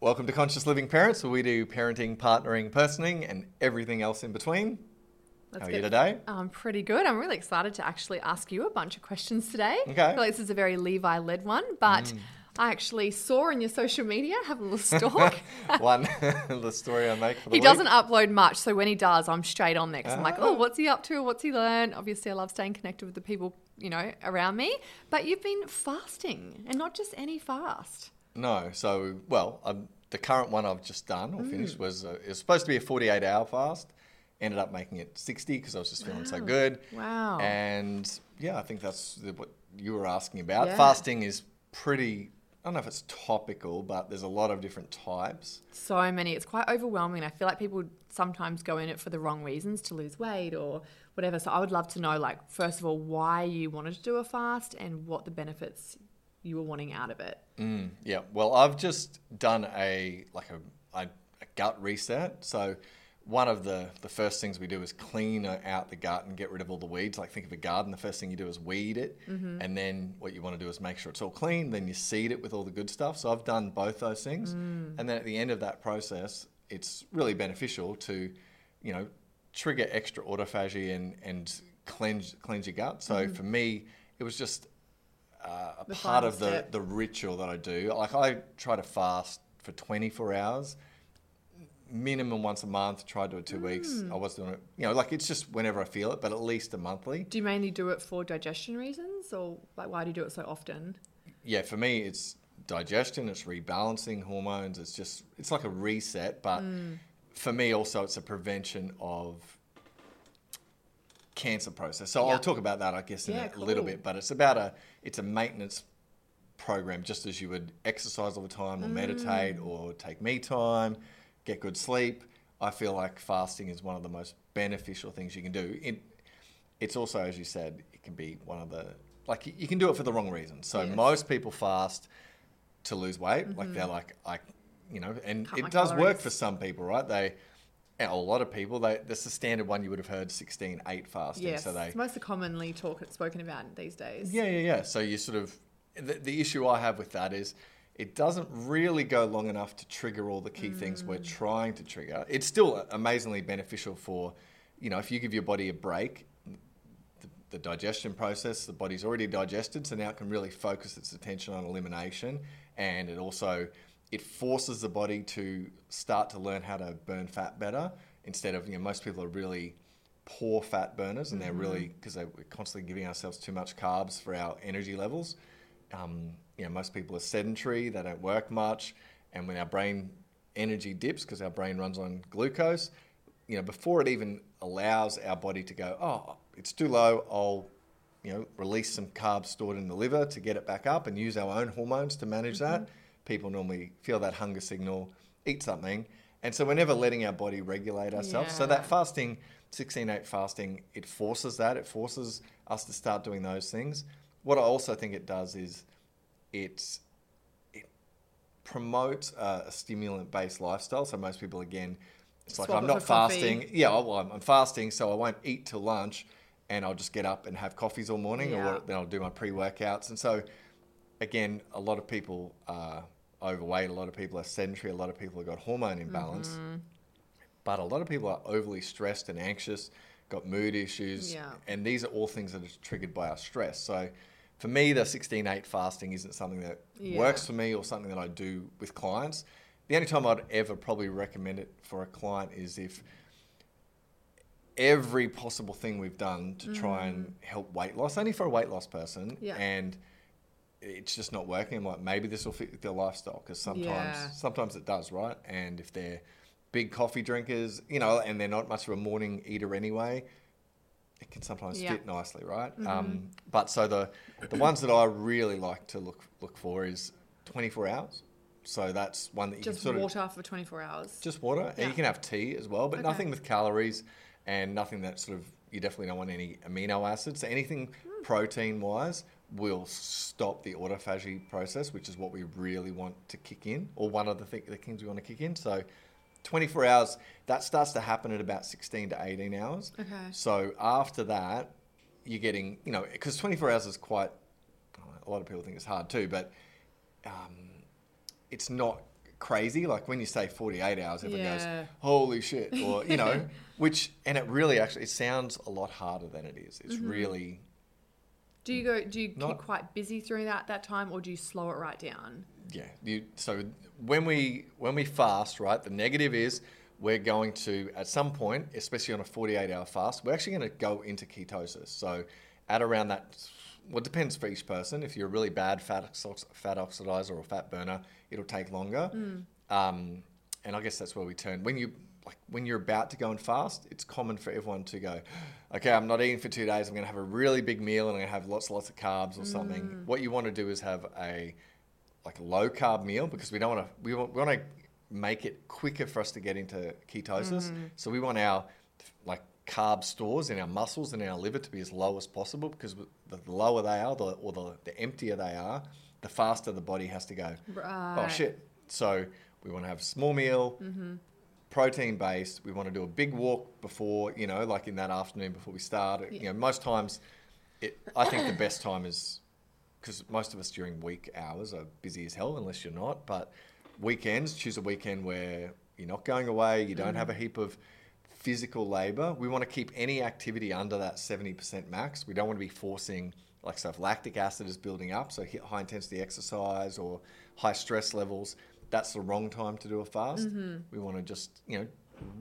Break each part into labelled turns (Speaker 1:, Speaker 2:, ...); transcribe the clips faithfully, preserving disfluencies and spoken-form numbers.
Speaker 1: Welcome to Conscious Living Parents, where we do parenting, partnering, personing, and everything else in between.
Speaker 2: Let's
Speaker 1: How are
Speaker 2: get,
Speaker 1: you today?
Speaker 2: I'm pretty good. I'm really excited to actually ask you a bunch of questions today.
Speaker 1: Okay.
Speaker 2: I feel like this is a very Levi-led one, but
Speaker 1: Mm.
Speaker 2: I actually saw in your social media, have a little stalk.
Speaker 1: One, the story I make for the
Speaker 2: He
Speaker 1: week.
Speaker 2: doesn't upload much, so when he does, I'm straight on there because I'm like,
Speaker 1: Ah.
Speaker 2: oh, what's he up to? What's he learned? Obviously, I love staying connected with the people, you know, around me. But you've been fasting, and not just any fast.
Speaker 1: No, so, well, um, the current one I've just done or
Speaker 2: Mm.
Speaker 1: finished was, uh, it was supposed to be a forty-eight hour fast. Ended up making it sixty because I was just feeling so
Speaker 2: Wow.
Speaker 1: good.
Speaker 2: Wow.
Speaker 1: And yeah, I think that's the- what you were asking about.
Speaker 2: Yeah.
Speaker 1: Fasting is pretty, I don't know if it's topical, but there's a lot of different types.
Speaker 2: So many. It's quite overwhelming. I feel like people sometimes go in it for the wrong reasons, to lose weight or whatever. So I would love to know, like, first of all, why you wanted to do a fast and what the benefits you were wanting out of it.
Speaker 1: Mm, yeah, well, I've just done a like a, a, a gut reset. So one of the, the first things we do is clean out the gut and get rid of all the weeds. Like, think of a garden. The first thing you do is weed it.
Speaker 2: Mm-hmm.
Speaker 1: And then what you want to do is make sure it's all clean. Then you seed it with all the good stuff. So I've done both those things.
Speaker 2: Mm.
Speaker 1: And then at the end of that process, it's really beneficial to, you know, trigger extra autophagy and, and cleanse, cleanse your gut. So
Speaker 2: Mm-hmm.
Speaker 1: for me, it was just uh, a
Speaker 2: The
Speaker 1: part
Speaker 2: final
Speaker 1: of the,
Speaker 2: step.
Speaker 1: the ritual that I do. Like, I try to fast for twenty-four hours, minimum once a month, try to do it two weeks. I was doing it, you know, like, it's just whenever I feel it, but at least a monthly.
Speaker 2: Do you mainly do it for digestion reasons, or like why do you do it so often?
Speaker 1: Yeah, for me, it's digestion, it's rebalancing hormones. It's just, it's like a reset. But
Speaker 2: Mm.
Speaker 1: for me also, it's a prevention of cancer process. So
Speaker 2: Yeah.
Speaker 1: I'll talk about that, I guess, in
Speaker 2: Yeah,
Speaker 1: a little
Speaker 2: cool.
Speaker 1: bit. But it's about a, it's a maintenance program, just as you would exercise all the time or meditate
Speaker 2: Mm.
Speaker 1: or take me time, get good sleep. I feel like fasting is one of the most beneficial things you can do. It, it's also, as you said, it can be one of the, like, you can do it for the wrong reasons. So
Speaker 2: Yes.
Speaker 1: most people fast to lose weight.
Speaker 2: Mm-hmm.
Speaker 1: Like, they're like, I, you know, and
Speaker 2: Cut my
Speaker 1: it does work
Speaker 2: calories.
Speaker 1: for some people, right? They, and a lot of people, they, that's the standard one you would have heard, sixteen eight fasting.
Speaker 2: Yes,
Speaker 1: So they,
Speaker 2: it's most commonly talk, spoken about these days.
Speaker 1: yeah, yeah, yeah. So you sort of, the, the issue I have with that is it doesn't really go long enough to trigger all the key things we're trying to trigger. It's still amazingly beneficial for, you know, if you give your body a break, the, the digestion process, the body's already digested, so now it can really focus its attention on elimination. And it also, it forces the body to start to learn how to burn fat better instead of, you know, most people are really poor fat burners and they're really, because we're constantly giving ourselves too much carbs for our energy levels. Um, you know, most people are sedentary, they don't work much, and when our brain energy dips because our brain runs on glucose, you know, before it even allows our body to go, oh, it's too low, I'll, you know, release some carbs stored in the liver to get it back up and use our own hormones to manage that. People normally feel that hunger signal, eat something, and so we're never letting our body regulate ourselves. So
Speaker 2: Yeah.
Speaker 1: that fasting, sixteen eight fasting, it forces that, it forces us to start doing those things. What I also think it does is it, it promotes a, a stimulant-based lifestyle. So most people, again, it's like,
Speaker 2: Swap
Speaker 1: I'm
Speaker 2: it
Speaker 1: not
Speaker 2: for coffee.
Speaker 1: fasting. Yeah, well, I'm, I'm fasting, so I won't eat till lunch, and I'll just get up and have coffees all morning,
Speaker 2: Yeah.
Speaker 1: or then I'll do my pre-workouts. And so, again, a lot of people are overweight, a lot of people are sedentary, a lot of people have got hormone imbalance,
Speaker 2: Mm-hmm.
Speaker 1: but a lot of people are overly stressed and anxious, got mood issues,
Speaker 2: Yeah.
Speaker 1: and these are all things that are triggered by our stress. So for me, the sixteen eight fasting isn't something that
Speaker 2: Yeah.
Speaker 1: works for me or something that I do with clients. The only time I'd ever probably recommend it for a client is if every possible thing we've done to try and help weight loss, only for a weight loss person,
Speaker 2: Yeah.
Speaker 1: and it's just not working. I'm like, maybe this will fit with their lifestyle, because sometimes
Speaker 2: Yeah.
Speaker 1: sometimes it does, right? And if they're big coffee drinkers, you know, and they're not much of a morning eater anyway, it can sometimes
Speaker 2: Yeah.
Speaker 1: fit nicely, right? Um, but so the the ones that I really like to look look for is twenty-four hours. So that's one that you
Speaker 2: Just
Speaker 1: can sort
Speaker 2: water
Speaker 1: of
Speaker 2: for twenty-four hours.
Speaker 1: just water, and
Speaker 2: Yeah.
Speaker 1: you can have tea as well, but
Speaker 2: Okay.
Speaker 1: nothing with calories and nothing that sort of, you definitely don't want any amino acids. So anything
Speaker 2: Hmm.
Speaker 1: protein wise will stop the autophagy process, which is what we really want to kick in, or one of the, th- the things we want to kick in. So twenty-four hours, that starts to happen at about sixteen to eighteen hours.
Speaker 2: Okay.
Speaker 1: So after that, you're getting, you know, because twenty-four hours is quite, a lot of people think it's hard too, but um, it's not crazy. Like when you say forty-eight hours, everyone
Speaker 2: Yeah.
Speaker 1: goes, holy shit. Or, you know, which, and it really actually, it sounds a lot harder than it is. It's
Speaker 2: Mm-hmm.
Speaker 1: really
Speaker 2: Do you go? Do you
Speaker 1: Not-
Speaker 2: keep quite busy through that that time, or do you slow it right down?
Speaker 1: Yeah. You, so when we when we fast, right, the negative is we're going to, at some point, especially on a forty-eight hour fast, we're actually going to go into ketosis. So at around that, well, it depends for each person. If you're a really bad fat, ox- fat oxidizer or fat burner, it'll take longer.
Speaker 2: Mm.
Speaker 1: Um, and I guess that's where we turn. When you like when you're about to go and fast, it's common for everyone to go, okay, I'm not eating for two days. I'm going to have a really big meal and I'm going to have lots and lots of carbs or something.
Speaker 2: Mm.
Speaker 1: What you want to do is have a like a low carb meal, because we don't want to, we want, we want to make it quicker for us to get into ketosis.
Speaker 2: Mm.
Speaker 1: So we want our like carb stores in our muscles and our liver to be as low as possible, because the lower they are, the, or the, the emptier they are, the faster the body has to go,
Speaker 2: Right.
Speaker 1: oh shit. So we want to have a small meal,
Speaker 2: Mm-hmm.
Speaker 1: protein based. We want to do a big walk before, you know, like in that afternoon before we start.
Speaker 2: Yeah.
Speaker 1: You know, most times, it, I think the best time is, because most of us during week hours are busy as hell, unless you're not. But weekends, choose a weekend where you're not going away, you don't
Speaker 2: Mm.
Speaker 1: have a heap of physical labor. We want to keep any activity under that seventy percent max. We don't want to be forcing, like, so if lactic acid is building up, so high intensity exercise or high stress levels, that's the wrong time to do a fast.
Speaker 2: Mm-hmm.
Speaker 1: We want to just, you know,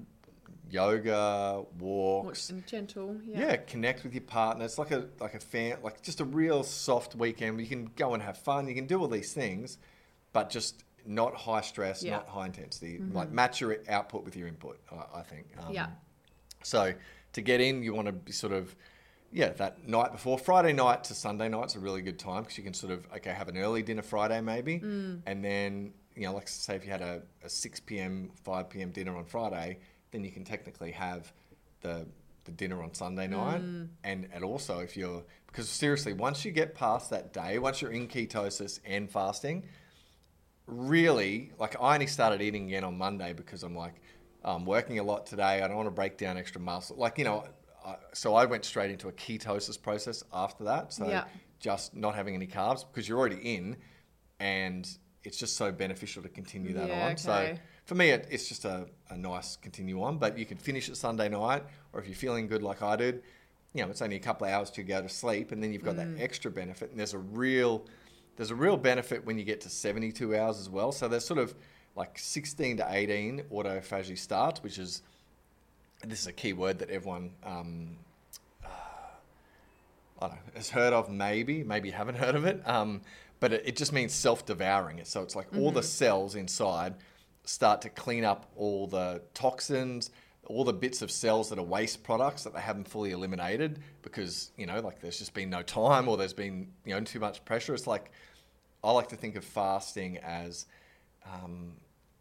Speaker 1: yoga, walks.
Speaker 2: And gentle.
Speaker 1: Yeah.
Speaker 2: Yeah.
Speaker 1: Connect with your partner. It's like a like a fan, like just a real soft weekend where you can go and have fun. You can do all these things, but just not high stress,
Speaker 2: Yeah.
Speaker 1: not high intensity.
Speaker 2: Mhm.
Speaker 1: Like match your output with your input, I, I think. Um,
Speaker 2: Yeah.
Speaker 1: So to get in, you want to be sort of, yeah, that night before. Friday night to Sunday night's a really good time, because you can sort of, okay, have an early dinner Friday maybe,
Speaker 2: Mm.
Speaker 1: and then, you know, like say if you had a, a six p.m., five p.m. dinner on Friday, then you can technically have the the dinner on Sunday night.
Speaker 2: Mm.
Speaker 1: And, and also if you're, because seriously, once you get past that day, once you're in ketosis and fasting, really, like I only started eating again on Monday because I'm like, I'm working a lot today. I don't want to break down extra muscle. Like, you know, I, so I went straight into a ketosis process after that. So
Speaker 2: Yeah.
Speaker 1: just not having any carbs, because you're already in, and it's just so beneficial to continue that
Speaker 2: Yeah,
Speaker 1: on. So
Speaker 2: okay.
Speaker 1: for me, it, it's just a, a nice continue on, but you can finish it Sunday night, or if you're feeling good like I did, you know, it's only a couple of hours to go to sleep, and then you've got
Speaker 2: Mm.
Speaker 1: that extra benefit. And there's a real, there's a real benefit when you get to seventy-two hours as well. So there's sort of like sixteen to eighteen autophagy starts, which is, this is a key word that everyone, um, uh, I don't know, has heard of, maybe, maybe you haven't heard of it. Um, but it, it just means self-devouring it. So it's like all the
Speaker 2: Mhm.
Speaker 1: cells inside start to clean up all the toxins, all the bits of cells that are waste products that they haven't fully eliminated because, you know, like there's just been no time, or there's been, you know, too much pressure. It's like, I like to think of fasting as, um,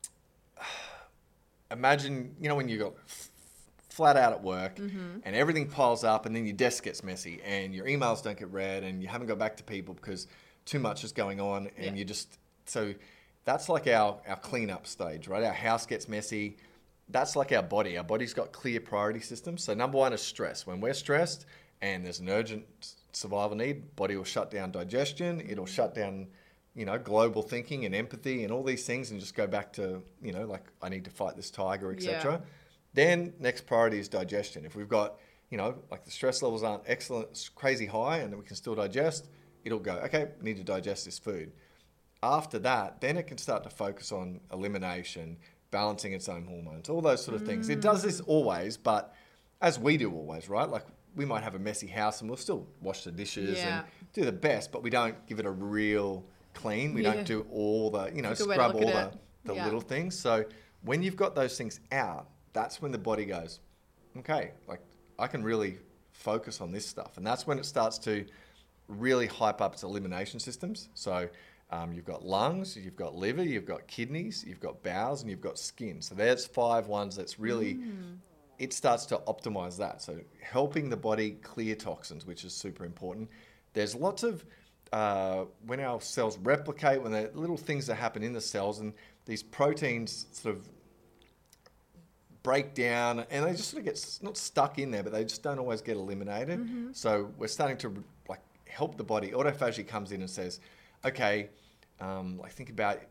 Speaker 1: imagine, you know, when you got f- flat out at work
Speaker 2: Mm-hmm.
Speaker 1: and everything piles up, and then your desk gets messy and your emails don't get read and you haven't got back to people because too much is going on, and
Speaker 2: Yeah.
Speaker 1: you just, so that's like our, our cleanup stage, right? Our house gets messy. That's like our body. Our body's got clear priority systems. So number one is stress. When we're stressed and there's an urgent survival need, body will shut down digestion. It'll shut down, you know, global thinking and empathy and all these things, and just go back to, you know, like I need to fight this tiger, et cetera.
Speaker 2: Yeah.
Speaker 1: Then next priority is digestion. If we've got, you know, like the stress levels aren't excellent, crazy high, and we can still digest, it'll go, okay, need to digest this food. After that, then it can start to focus on elimination, balancing its own hormones, all those sort of things. It does this always, but as we do always, right? Like we might have a messy house and we'll still wash the dishes
Speaker 2: Yeah.
Speaker 1: and do the best, but we don't give it a real clean. We
Speaker 2: Yeah.
Speaker 1: don't do all the, you know,
Speaker 2: It's a good way to
Speaker 1: scrub all
Speaker 2: look
Speaker 1: the,
Speaker 2: at it.
Speaker 1: the
Speaker 2: Yeah.
Speaker 1: little things. So when you've got those things out, that's when the body goes, okay, like I can really focus on this stuff. And that's when it starts to really hype up its elimination systems. So um, you've got lungs, you've got liver, you've got kidneys, you've got bowels, and you've got skin. So there's five ones that's really,
Speaker 2: Mm.
Speaker 1: it starts to optimize that. So helping the body clear toxins, which is super important. There's lots of, uh, when our cells replicate, when there are little things that happen in the cells, and these proteins sort of break down, and they just sort of get s- not stuck in there, but they just don't always get eliminated.
Speaker 2: Mm-hmm.
Speaker 1: So we're starting to like help the body. Autophagy comes in and says, okay, um, like think about,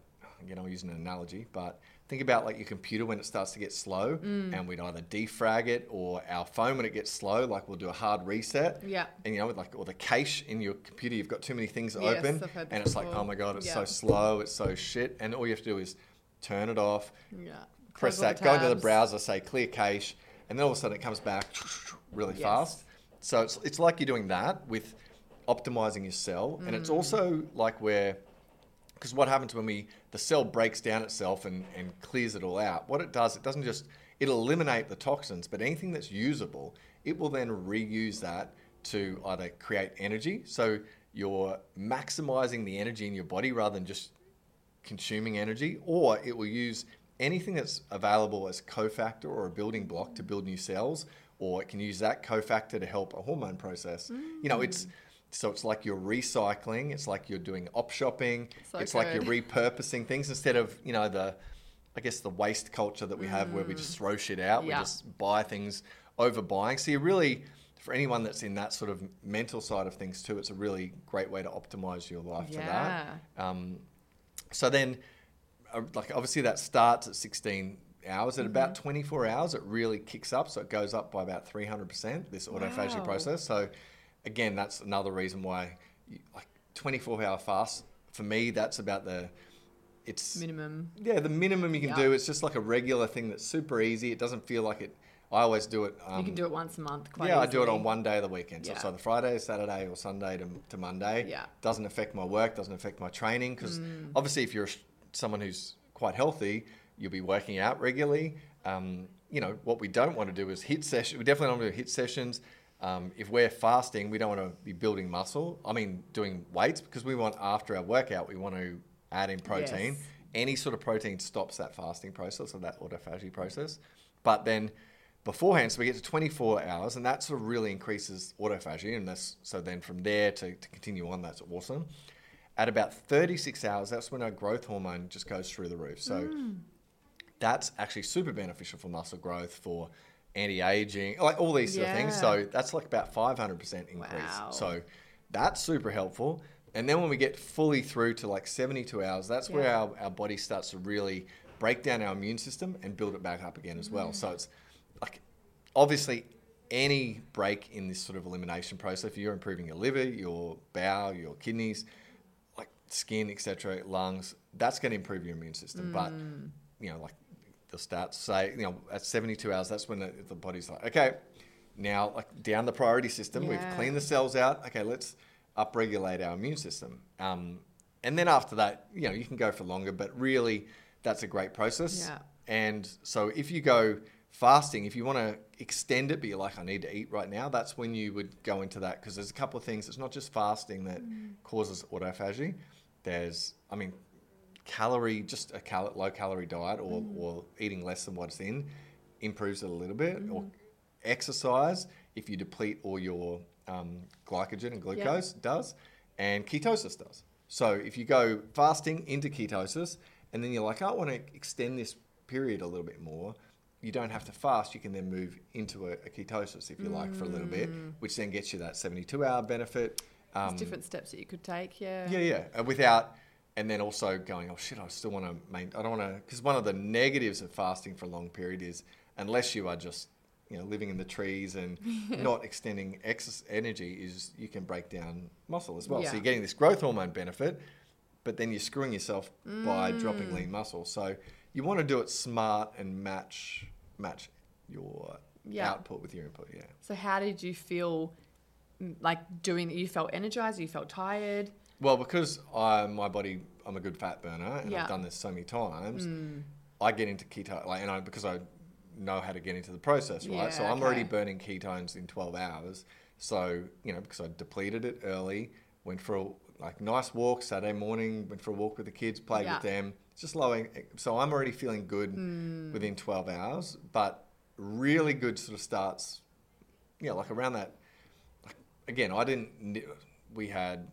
Speaker 1: again, I'm using an analogy, but think about like your computer when it starts to get slow
Speaker 2: Mm.
Speaker 1: and we'd either defrag it, or our phone when it gets slow, like we'll do a hard reset.
Speaker 2: Yeah.
Speaker 1: And you know, like, or the cache in your computer, you've got too many things
Speaker 2: Yes,
Speaker 1: open
Speaker 2: I've heard
Speaker 1: and
Speaker 2: this
Speaker 1: it's like,
Speaker 2: before.
Speaker 1: oh my God, it's
Speaker 2: Yeah.
Speaker 1: so slow, it's so shit. And all you have to do is turn it off,
Speaker 2: Yeah.
Speaker 1: press
Speaker 2: Close all
Speaker 1: that,
Speaker 2: the
Speaker 1: go into the
Speaker 2: tabs.
Speaker 1: browser, say clear cache, and then all of a sudden it comes back really
Speaker 2: Yes.
Speaker 1: fast. So it's, it's like you're doing that with optimizing your cell. And it's also like where, because what happens when we, the cell breaks down itself and, and clears it all out, what it does, it doesn't just, it'll eliminate the toxins, but anything that's usable, it will then reuse that to either create energy. So you're maximizing the energy in your body rather than just consuming energy, or it will use anything that's available as cofactor or a building block to build new cells, or it can use that cofactor to help a hormone process. Mm. You know, it's so it's like you're recycling, it's like you're doing op shopping,
Speaker 2: So
Speaker 1: it's like
Speaker 2: good.
Speaker 1: you're repurposing things instead of, you know, the, I guess the waste culture that we have mm. where we just throw shit out,
Speaker 2: Yeah.
Speaker 1: we just buy things, overbuying. So you really, for anyone that's in that sort of mental side of things too, it's a really great way to optimize your life
Speaker 2: Yeah.
Speaker 1: for that. Um, so then, uh, like obviously that starts at sixteen hours. At mm-hmm. about twenty-four hours, it really kicks up. So it goes up by about three hundred percent, this autophagy
Speaker 2: Wow.
Speaker 1: process. So again, that's another reason why you, like twenty-four hour fast, for me, that's about the, it's
Speaker 2: Minimum.
Speaker 1: Yeah, the minimum you can
Speaker 2: Yeah.
Speaker 1: do. It's just like a regular thing that's super easy. It doesn't feel like it, I always do it. Um,
Speaker 2: You can do it once a month quite
Speaker 1: Yeah, I
Speaker 2: easily.
Speaker 1: do it on one day of the weekend. So
Speaker 2: Yeah.
Speaker 1: it's either Friday, Saturday, or Sunday to, to Monday.
Speaker 2: Yeah.
Speaker 1: Doesn't affect my work, doesn't affect my training. Because
Speaker 2: Mm.
Speaker 1: obviously if you're someone who's quite healthy, you'll be working out regularly. Um, you know, what we don't want to do is hit sessions. We definitely don't want to do hit sessions. Um, if we're fasting, we don't want to be building muscle. I mean, doing weights, because we want, after our workout, we want to add in protein.
Speaker 2: Yes.
Speaker 1: Any sort of protein stops that fasting process or that autophagy process. But then beforehand, so we get to twenty-four hours, and that sort of really increases autophagy. And that's, so then from there to, to continue on, that's awesome. At about thirty-six hours, that's when our growth hormone just goes through the roof. So
Speaker 2: Mm.
Speaker 1: that's actually super beneficial for muscle growth, for anti-aging, like all these sort of things.
Speaker 2: Yeah.
Speaker 1: So that's like about five hundred percent increase.
Speaker 2: Wow.
Speaker 1: So that's super helpful. And then when we get fully through to like seventy-two hours, that's where
Speaker 2: Yeah.
Speaker 1: our, our body starts to really break down our immune system and build it back up again as well.
Speaker 2: Mm.
Speaker 1: So it's like, obviously any break in this sort of elimination process, if you're improving your liver, your bowel, your kidneys, like skin, et cetera, lungs, that's going to improve your immune system.
Speaker 2: Mm.
Speaker 1: But, you know, like the stats say, you know, at seventy-two hours, that's when the, the body's like, okay, now like down the priority system, we've
Speaker 2: Yeah.
Speaker 1: cleaned the cells out. Okay, let's upregulate our immune system. Um, and then after that, you know, you can go for longer, but really that's a great process.
Speaker 2: Yeah.
Speaker 1: And so if you go fasting, if you want to extend it, but you're like, I need to eat right now, that's when you would go into that, because there's a couple of things. It's not just fasting that
Speaker 2: Mm.
Speaker 1: causes autophagy. There's, I mean, calorie, just a cal- low calorie diet or,
Speaker 2: Mm.
Speaker 1: or eating less than what's in improves it a little bit.
Speaker 2: Mm.
Speaker 1: Or exercise, if you deplete all your um, glycogen and glucose, does, and ketosis does. So if you go fasting into ketosis, and then you're like, oh, I want to extend this period a little bit more, you don't have to fast. You can then move into a, a ketosis, if you like, for a little bit, which then gets you that seventy-two hour benefit. Um,
Speaker 2: There's different steps that you could take, yeah.
Speaker 1: yeah, yeah. Uh, without, and then also going, oh shit, I still want to maintain, I don't want to, because one of the negatives of fasting for a long period is, unless you are just, you know, living in the trees and not extending excess energy, is you can break down muscle as well.
Speaker 2: Yeah.
Speaker 1: So you're getting this growth hormone benefit, but then you're screwing yourself by
Speaker 2: Mm.
Speaker 1: dropping lean muscle. So you want to do it smart and match match your
Speaker 2: Yeah.
Speaker 1: output with your input. Yeah.
Speaker 2: So how did you feel, mm, like doing it? You felt energized? You felt tired?
Speaker 1: Well, because I, my body, I'm a good fat burner, and
Speaker 2: Yeah.
Speaker 1: I've done this so many times,
Speaker 2: Mm.
Speaker 1: I get into keto, like, and I, because I know how to get into the process, right?
Speaker 2: Yeah,
Speaker 1: so I'm already
Speaker 2: okay.
Speaker 1: burning ketones in twelve hours. So, you know, because I depleted it early, went for a like nice walk Saturday morning, went for a walk with the kids, played
Speaker 2: Yeah.
Speaker 1: with them, just lowering. So I'm already feeling good
Speaker 2: Mm.
Speaker 1: within twelve hours, but really good sort of starts, you know, like around that. Like, again, I didn't, we had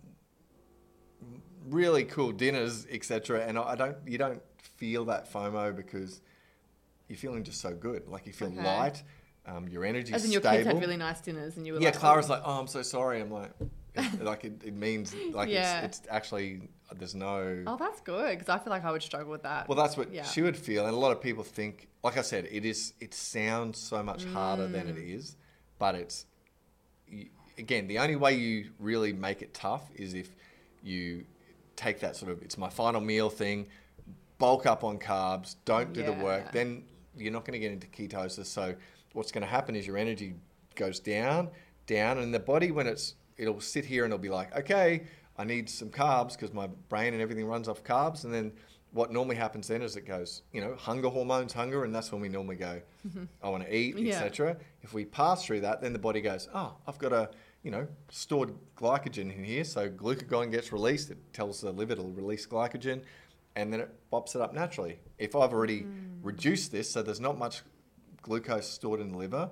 Speaker 1: really cool dinners, et cetera. And I don't, you don't feel that FOMO because you're feeling just so good. Like you feel
Speaker 2: Okay.
Speaker 1: light, um, your energy's
Speaker 2: As in your
Speaker 1: stable.
Speaker 2: kids had really nice dinners and you were
Speaker 1: yeah,
Speaker 2: like...
Speaker 1: Clara's
Speaker 2: oh.
Speaker 1: like, oh, I'm so sorry. I'm like, It, like it, it means like
Speaker 2: Yeah.
Speaker 1: it's, it's actually there's no.
Speaker 2: Oh, that's good because I feel like I would struggle with that.
Speaker 1: Well, that's what
Speaker 2: Yeah.
Speaker 1: she would feel, and a lot of people think. Like I said, it is. It sounds so much harder than it
Speaker 2: Mm.
Speaker 1: is, but it's you, again the only way you really make it tough is if you take that sort of it's my final meal thing, bulk up on carbs, don't do the work,
Speaker 2: Yeah.
Speaker 1: then you're not going to get into ketosis. So what's going to happen is your energy goes down, down, and the body when it's it'll sit here and it'll be like, okay, I need some carbs because my brain and everything runs off carbs, and then what normally happens then is it goes, you know, hunger hormones, hunger, and that's when we normally go, I want to eat,
Speaker 2: Yeah.
Speaker 1: et cetera. If we pass through that, then the body goes, oh, I've got a, you know, stored glycogen in here, so glucagon gets released. It tells the liver it'll release glycogen, and then it pops it up naturally. If I've already reduced this, so there's not much glucose stored in the liver,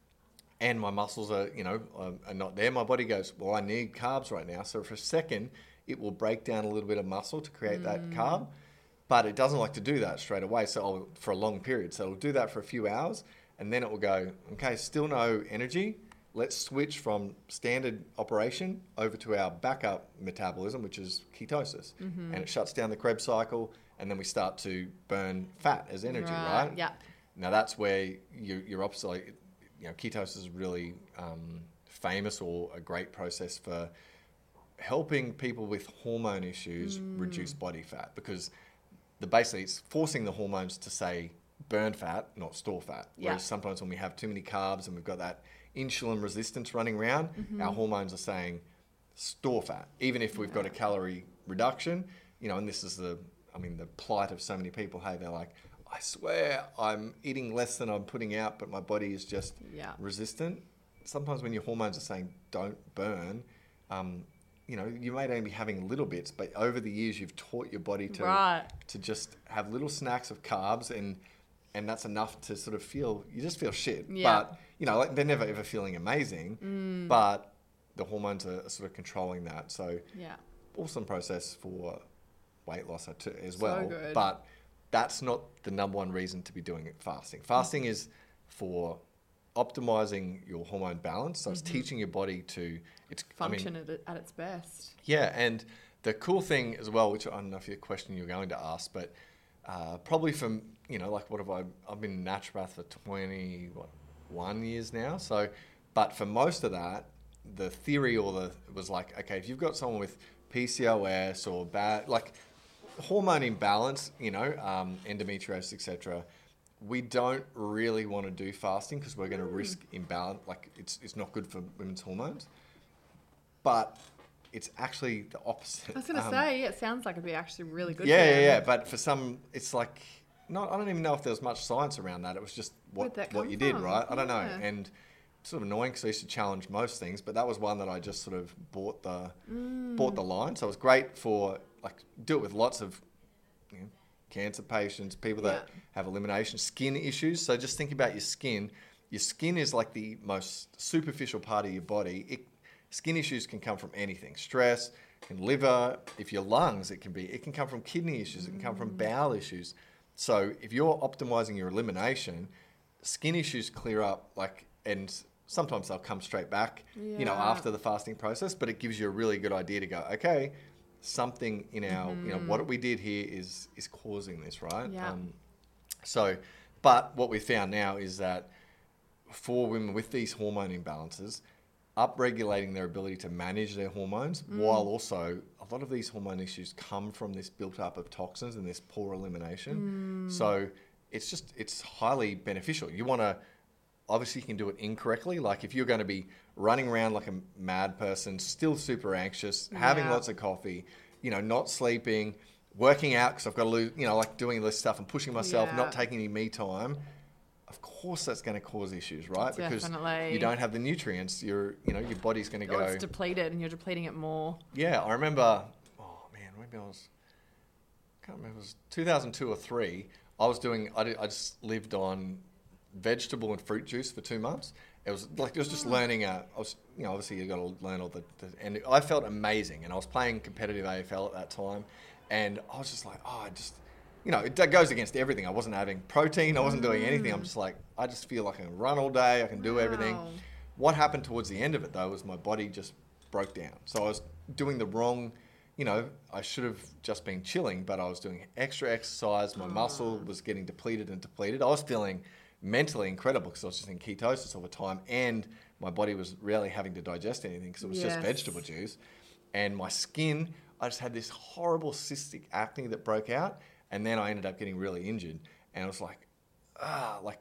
Speaker 1: and my muscles are, you know, um, are not there, my body goes, well, I need carbs right now. So for a second, it will break down a little bit of muscle to create that carb, but it doesn't like to do that straight away. So I'll, for a long period, so it'll do that for a few hours, and then it will go, okay, still no energy. Let's switch from standard operation over to our backup metabolism, which is ketosis, and it shuts down the Krebs cycle, and then we start to burn fat as energy, right?
Speaker 2: Yeah.
Speaker 1: Now that's where you, you're opposite. Like, you know, ketosis is really um, famous or a great process for helping people with hormone issues reduce body fat, because the basically it's forcing the hormones to say burn fat, not store fat.
Speaker 2: Yeah.
Speaker 1: Whereas sometimes when we have too many carbs and we've got that insulin resistance running around, our hormones are saying store fat. Even if we've got a calorie reduction, you know, and this is the, I mean, the plight of so many people. Hey, they're like, I swear I'm eating less than I'm putting out, but my body is just
Speaker 2: Yeah.
Speaker 1: resistant. Sometimes when your hormones are saying don't burn, um, you know, you may only be having little bits, but over the years you've taught your body to
Speaker 2: Right.
Speaker 1: to just have little snacks of carbs, and and that's enough to sort of feel, you just feel shit.
Speaker 2: Yeah.
Speaker 1: But, you know, like they're never ever feeling amazing, but the hormones are sort of controlling that. So
Speaker 2: Yeah.
Speaker 1: awesome process for weight loss too, as
Speaker 2: So
Speaker 1: well.
Speaker 2: good.
Speaker 1: But that's not the number one reason to be doing it fasting. Fasting is for optimizing your hormone balance. So it's teaching your body to, it's
Speaker 2: Function
Speaker 1: I mean,
Speaker 2: at, it- at its best.
Speaker 1: yeah, and the cool thing as well, which I don't know if your question you're going to ask, but uh, probably from, you know, like what have I, I've been naturopath for twenty, what, one years now. So, but for most of that, the theory or the, it was like, okay, if you've got someone with P C O S or bad, like hormone imbalance, you know, um, endometriosis, et cetera, we don't really want to do fasting because we're going to risk imbalance. Like it's, it's not good for women's hormones. But it's actually the opposite.
Speaker 2: I was going to
Speaker 1: Um,
Speaker 2: say, yeah, it sounds like it'd be actually really good.
Speaker 1: yeah,
Speaker 2: for
Speaker 1: yeah,
Speaker 2: them.
Speaker 1: yeah. But for some, it's like, not. I don't even know if there was much science around that. It was just
Speaker 2: Where'd
Speaker 1: what
Speaker 2: that
Speaker 1: what
Speaker 2: come
Speaker 1: you did,
Speaker 2: from?
Speaker 1: right? I don't know.
Speaker 2: Yeah.
Speaker 1: And it's sort of annoying because I used to challenge most things, but that was one that I just sort of bought the
Speaker 2: Mm.
Speaker 1: bought the line. So it was great for like do it with lots of you know, cancer patients, people that
Speaker 2: Yeah.
Speaker 1: have elimination, skin issues. So just think about your skin. Your skin is like the most superficial part of your body. It, skin issues can come from anything. Stress, can liver. If your lungs, it can be. It can come from kidney issues. It can come from bowel issues. So if you're optimizing your elimination, skin issues clear up. Like, and sometimes they'll come straight back. You know,
Speaker 2: Yeah.
Speaker 1: after the fasting process. But it gives you a really good idea to go, okay, something in our, you know, what we did here is is causing this, right?
Speaker 2: Yeah.
Speaker 1: Um, so, but what we found now is that for women with these hormone imbalances, upregulating their ability to manage their hormones, while also a lot of these hormone issues come from this built up of toxins and this poor elimination. So it's just, it's highly beneficial. You want to, obviously you can do it incorrectly. Like if you're going to be running around like a mad person, still super anxious, having
Speaker 2: Yeah.
Speaker 1: lots of coffee, you know, not sleeping, working out because I've got to lose, you know, like doing this stuff and pushing myself,
Speaker 2: Yeah.
Speaker 1: not taking any me time. Of course that's going to cause issues, right? Because
Speaker 2: Definitely.
Speaker 1: you don't have the nutrients. Your, you know, your body's going to
Speaker 2: Or
Speaker 1: go.
Speaker 2: it's depleted and you're depleting it more.
Speaker 1: Yeah, I remember, oh man, maybe I was, I can't remember, it was two thousand two or three. I was doing, I, did, I just lived on vegetable and fruit juice for two months. It was like, it was just learning, uh, I was, you know, obviously you got to learn all the, the, and I felt amazing. And I was playing competitive A F L at that time. And I was just like, oh, I just, you know, it goes against everything. I wasn't having protein. I wasn't doing anything. I'm just like, I just feel like I can run all day. I can do everything.
Speaker 2: Wow.
Speaker 1: What happened towards the end of it though was my body just broke down. So I was doing the wrong, you know, I should have just been chilling, but I was doing extra exercise. My oh. muscle was getting depleted and depleted. I was feeling mentally incredible because I was just in ketosis all the time, and my body was rarely having to digest anything because it was yes. just vegetable juice. And my skin, I just had this horrible cystic acne that broke out, and then I ended up getting really injured. And I was like, ah, like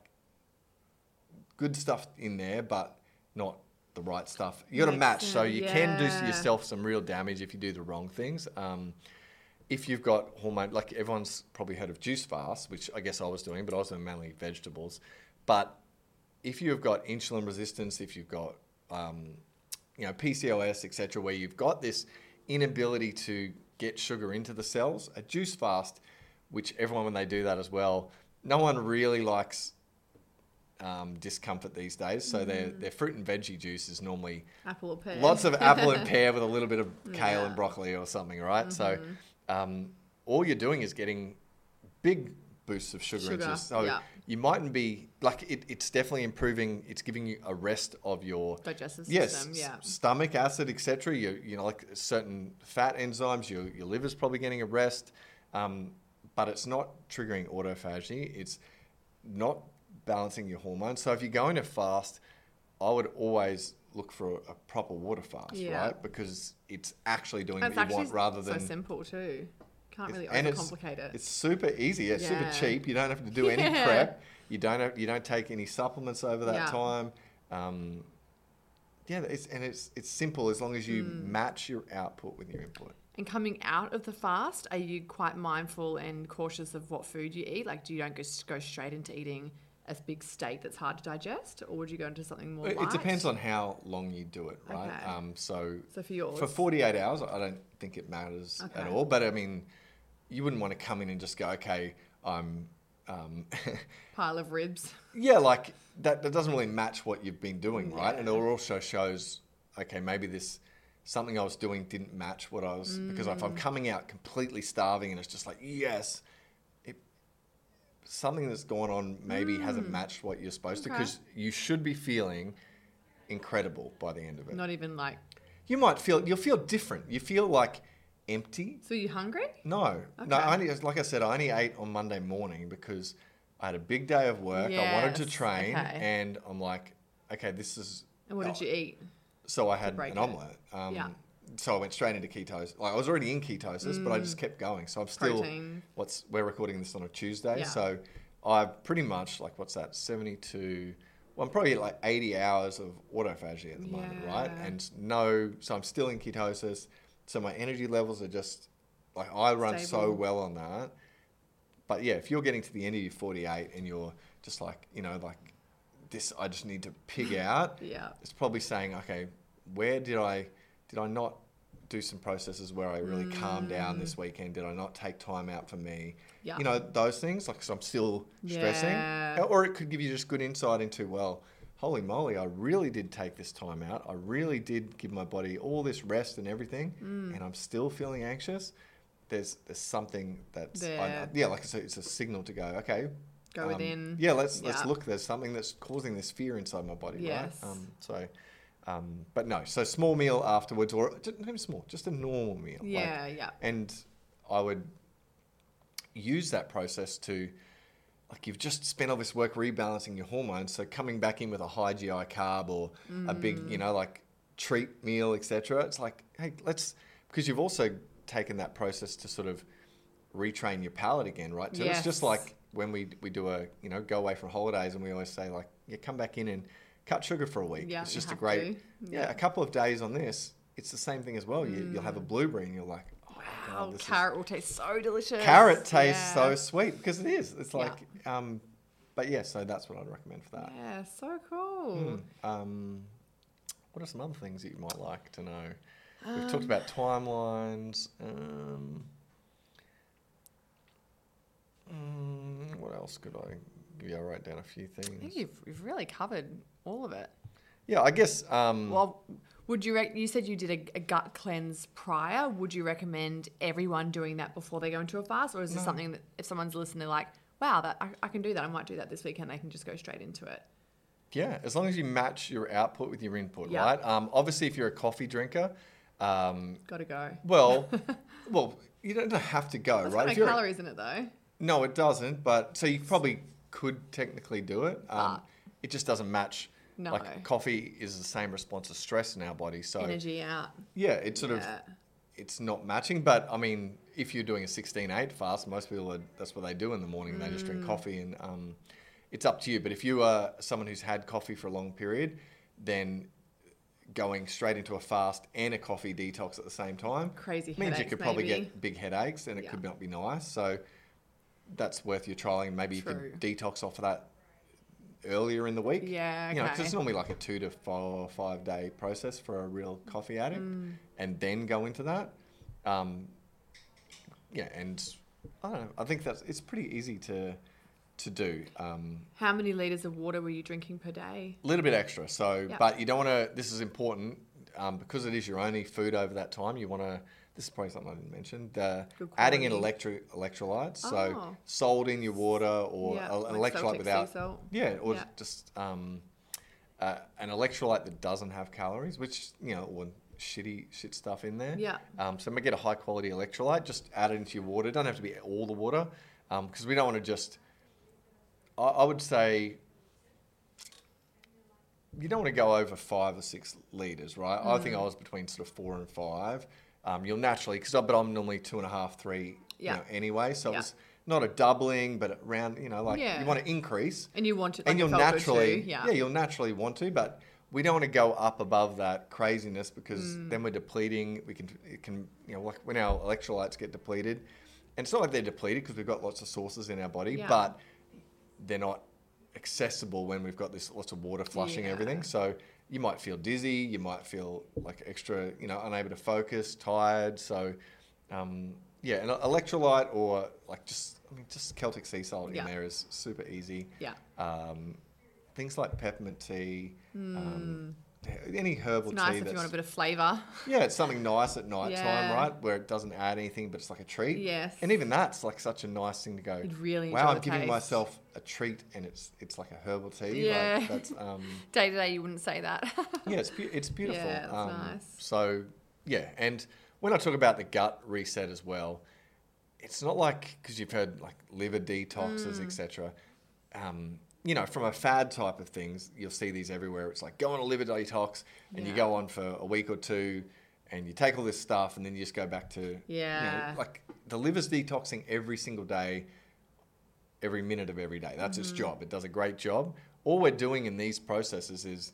Speaker 1: good stuff in there, but not the right stuff. You got to match, sense. So you yeah. can do yourself some real damage if you do the wrong things. Um, if you've got hormone, like everyone's probably heard of juice fast, which I guess I was doing, but I was doing mainly vegetables. But if you've got insulin resistance, if you've got, um, you know, P C O S, et cetera, where you've got this inability to get sugar into the cells, a juice fast, which everyone, when they do that as well, no one really likes um, discomfort these days. So mm. their, their fruit and veggie juice is normally
Speaker 2: apple or pear.
Speaker 1: Lots of apple and pear with a little bit of kale
Speaker 2: yeah.
Speaker 1: and broccoli or something, right?
Speaker 2: Mm-hmm.
Speaker 1: So um, all you're doing is getting big boosts of sugar,
Speaker 2: sugar.
Speaker 1: into so
Speaker 2: yeah.
Speaker 1: you mightn't be like it, it's definitely improving. It's giving you a rest of your
Speaker 2: digestive
Speaker 1: yes,
Speaker 2: system, yeah,
Speaker 1: stomach acid, et cetera. You you know, like certain fat enzymes, your your liver's probably getting a rest, um, but it's not triggering autophagy. It's not balancing your hormones. So if you're going to fast, I would always look for a proper water fast, yeah. right? Because it's actually doing
Speaker 2: That's
Speaker 1: what you want rather than
Speaker 2: so simple too. Can't really
Speaker 1: and
Speaker 2: overcomplicate
Speaker 1: it's,
Speaker 2: it.
Speaker 1: It's super easy. It's
Speaker 2: yeah.
Speaker 1: super cheap. You don't have to do any
Speaker 2: yeah.
Speaker 1: prep. You don't have, you don't take any supplements over that
Speaker 2: yeah.
Speaker 1: time. Um, yeah, it's, and it's it's simple as long as you mm. match your output with your input.
Speaker 2: And coming out of the fast, are you quite mindful and cautious of what food you eat? Like, do you don't go, go straight into eating a big steak that's hard to digest, or would you go into something more
Speaker 1: it,
Speaker 2: light?
Speaker 1: It depends on how long you do it, right?
Speaker 2: Okay.
Speaker 1: Um, so
Speaker 2: so for yours,
Speaker 1: for forty-eight hours, I don't think it matters okay. at all. But I mean, you wouldn't want to come in and just go, okay, I'm um,
Speaker 2: pile of ribs.
Speaker 1: Yeah, like that. That doesn't really match what you've been doing,
Speaker 2: yeah.
Speaker 1: right? And it also shows, okay, maybe this something I was doing didn't match what I was mm. because if I'm coming out completely starving and it's just like yes. Something that's gone on maybe mm. hasn't matched what you're supposed okay. to, because you should be feeling incredible by the end of it.
Speaker 2: Not even like...
Speaker 1: You might feel, you'll feel different. You feel like empty.
Speaker 2: So you hungry?
Speaker 1: No.
Speaker 2: Okay.
Speaker 1: No, I only, like I said, I only ate on Monday morning because I had a big day of work.
Speaker 2: Yes.
Speaker 1: I wanted to train
Speaker 2: okay.
Speaker 1: and I'm like, okay, this is...
Speaker 2: And what did you eat?
Speaker 1: So I had an
Speaker 2: it.
Speaker 1: omelette. Um,
Speaker 2: yeah.
Speaker 1: So I went straight into ketosis. Like I was already in ketosis, mm. but I just kept going. So I'm still,
Speaker 2: Protein.
Speaker 1: what's, we're recording this on a Tuesday.
Speaker 2: Yeah.
Speaker 1: So I've pretty much, like, what's that, seventy-two, well, I'm probably at like eighty hours of autophagy at the yeah. moment, right? And no, so I'm still in ketosis. So my energy levels are just, like, I run
Speaker 2: Stable.
Speaker 1: so well on that. But yeah, if you're getting to the end of your forty-eight and you're just like, you know, like, this, I just need to pig out.
Speaker 2: yeah.
Speaker 1: It's probably saying, okay, where did I, did I not do some processes where I really mm. calmed down this weekend? Did I not take time out for me?
Speaker 2: Yeah.
Speaker 1: You know, those things, like, so I'm still stressing.
Speaker 2: Yeah.
Speaker 1: Or it could give you just good insight into, well, holy moly, I really did take this time out. I really did give my body all this rest and everything,
Speaker 2: mm.
Speaker 1: and I'm still feeling anxious. There's there's something that's,
Speaker 2: there.
Speaker 1: I, yeah, like I said, it's a signal to go, okay.
Speaker 2: Go
Speaker 1: um,
Speaker 2: within.
Speaker 1: Yeah, let's
Speaker 2: yeah.
Speaker 1: let's look. There's something that's causing this fear inside my body,
Speaker 2: yes.
Speaker 1: right? Um, so... Um, but no, so small meal afterwards, or not even small, just a normal meal.
Speaker 2: Yeah,
Speaker 1: like,
Speaker 2: yeah.
Speaker 1: And I would use that process to, like, you've just spent all this work rebalancing your hormones, so coming back in with a high G I carb or mm. a big, you know, like treat meal, et cetera. It's like, hey, let's, because you've also taken that process to sort of retrain your palate again, right? So
Speaker 2: yes.
Speaker 1: it's just like when we we do a, you know, go away for holidays, and we always say, like, yeah, come back in and cut sugar for a week.
Speaker 2: Yeah,
Speaker 1: it's just a
Speaker 2: great,
Speaker 1: great, yeah. yeah, a couple of days on this. It's the same thing as well. You, mm. You'll have a blueberry and you're like, oh,
Speaker 2: wow,
Speaker 1: God,
Speaker 2: carrot
Speaker 1: is...
Speaker 2: will taste so delicious.
Speaker 1: Carrot tastes
Speaker 2: yeah.
Speaker 1: so sweet because it is. It's like,
Speaker 2: yeah.
Speaker 1: um, but yeah, so that's what I'd recommend for that.
Speaker 2: Yeah, so cool.
Speaker 1: Mm. Um, what are some other things that you might like to know?
Speaker 2: Um,
Speaker 1: We've talked about timelines. Um, mm, what else could I give you? I wrote down a few things.
Speaker 2: I think you've, you've really covered all of it.
Speaker 1: Yeah, I guess. Um,
Speaker 2: well, would you rec- you said you did a, a gut cleanse prior? Would you recommend everyone doing that before they go into a fast, or is this
Speaker 1: no.
Speaker 2: something that if someone's listening, they're like, "Wow, that I, I can do that. I might do that this weekend." They can just go straight into it.
Speaker 1: Yeah, as long as you match your output with your input,
Speaker 2: Yeah.
Speaker 1: right? Um, obviously, if you're a coffee drinker, um,
Speaker 2: Gotta go.
Speaker 1: well, well, you don't have to go,
Speaker 2: That's
Speaker 1: right?
Speaker 2: got
Speaker 1: If
Speaker 2: no
Speaker 1: you're a-
Speaker 2: calories in it though.
Speaker 1: no, it doesn't. But so you probably could technically do it. Um,
Speaker 2: But-
Speaker 1: it just doesn't match.
Speaker 2: No.
Speaker 1: Like coffee is the same response as stress in our body. So
Speaker 2: Energy out.
Speaker 1: yeah, it's sort
Speaker 2: Yeah.
Speaker 1: of it's not matching. But I mean, if you're doing a sixteen eight fast, most people are, that's what they do in the morning. They just drink
Speaker 2: Mm.
Speaker 1: coffee, and um, it's up to you. But if you are someone who's had coffee for a long period, then going straight into a fast and a coffee detox at the same time
Speaker 2: Crazy
Speaker 1: means you
Speaker 2: headaches,
Speaker 1: could probably
Speaker 2: maybe.
Speaker 1: get big headaches, and it
Speaker 2: Yeah.
Speaker 1: could not be nice. So that's worth your trying. Maybe you
Speaker 2: True.
Speaker 1: could detox off of that earlier in the week.
Speaker 2: Yeah,
Speaker 1: You know, 'cause
Speaker 2: okay.
Speaker 1: it's normally like a two to four or five day process for a real coffee addict,
Speaker 2: Mm.
Speaker 1: and then go into that. Um, yeah, and I don't know. I think that's it's pretty easy to to do. Um,
Speaker 2: How many liters of water were you drinking per day?
Speaker 1: a little bit extra. So,
Speaker 2: Yep.
Speaker 1: but you don't want to. This is important um, because it is your only food over that time. You want to. This is probably something I didn't mention. The
Speaker 2: Good
Speaker 1: adding in
Speaker 2: quality.
Speaker 1: electro, electrolytes.
Speaker 2: Oh.
Speaker 1: So salt in your water, or
Speaker 2: Yeah,
Speaker 1: a- an
Speaker 2: like
Speaker 1: electrolyte
Speaker 2: Celtic sea
Speaker 1: without.
Speaker 2: salt.
Speaker 1: Yeah, or
Speaker 2: Yeah.
Speaker 1: just um, uh, an electrolyte that doesn't have calories, which you know, or shitty shit stuff in there.
Speaker 2: Yeah.
Speaker 1: Um, so get a high quality electrolyte. Just add it into your water. It doesn't have to be all the water, because we don't want to just. I, I would say. You don't want to go over five or six liters, right? I think I was between sort of four and five. Um, you'll naturally, because but I'm normally two and a half, three,
Speaker 2: Yeah.
Speaker 1: you know, anyway. So
Speaker 2: Yeah.
Speaker 1: it's not a doubling, but around, you know, like
Speaker 2: Yeah.
Speaker 1: you want to increase,
Speaker 2: And you want it like
Speaker 1: and you'll
Speaker 2: it felt good
Speaker 1: naturally,
Speaker 2: too, yeah.
Speaker 1: yeah, you'll naturally want to, but we don't want to go up above that craziness because
Speaker 2: Mm.
Speaker 1: then we're depleting. We can, it can, you know, like when our electrolytes get depleted, and it's not like they're depleted because we've got lots of sources in our body,
Speaker 2: Yeah.
Speaker 1: but they're not accessible when we've got this lots of water flushing
Speaker 2: Yeah.
Speaker 1: everything. So you might feel dizzy, you might feel like extra, you know, unable to focus, tired. So um, yeah, an electrolyte or like just, I mean, just Celtic sea salt
Speaker 2: Yeah.
Speaker 1: in there is super easy.
Speaker 2: Yeah.
Speaker 1: Um, things like peppermint tea, um, any herbal
Speaker 2: It's nice
Speaker 1: tea
Speaker 2: if
Speaker 1: that's
Speaker 2: you want a bit of flavour.
Speaker 1: yeah, it's something nice at night time,
Speaker 2: Yeah.
Speaker 1: right? Where it doesn't add anything, but it's like a treat.
Speaker 2: Yes.
Speaker 1: And even that's like such a nice thing to go.
Speaker 2: You'd really
Speaker 1: wow,
Speaker 2: enjoy
Speaker 1: I'm
Speaker 2: the
Speaker 1: giving
Speaker 2: taste."
Speaker 1: myself a treat, and it's it's like a herbal tea.
Speaker 2: Yeah.
Speaker 1: Like that's um,
Speaker 2: Day to day, you wouldn't say that.
Speaker 1: yeah, it's beau- it's beautiful.
Speaker 2: Yeah, that's
Speaker 1: um,
Speaker 2: nice.
Speaker 1: So yeah, and when I talk about the gut reset as well, it's not like because you've heard like liver detoxes,
Speaker 2: Mm.
Speaker 1: et cetera. Um, you know, from a fad type of things, you'll see these everywhere. It's like go on a liver detox, and you
Speaker 2: Yeah.
Speaker 1: go on for a week or two, and you take all this stuff, and then you just go back to you
Speaker 2: Yeah.
Speaker 1: know, like the liver's detoxing every single day, every minute of every day. That's its
Speaker 2: Mm-hmm.
Speaker 1: job. It does a great job. All we're doing in these processes is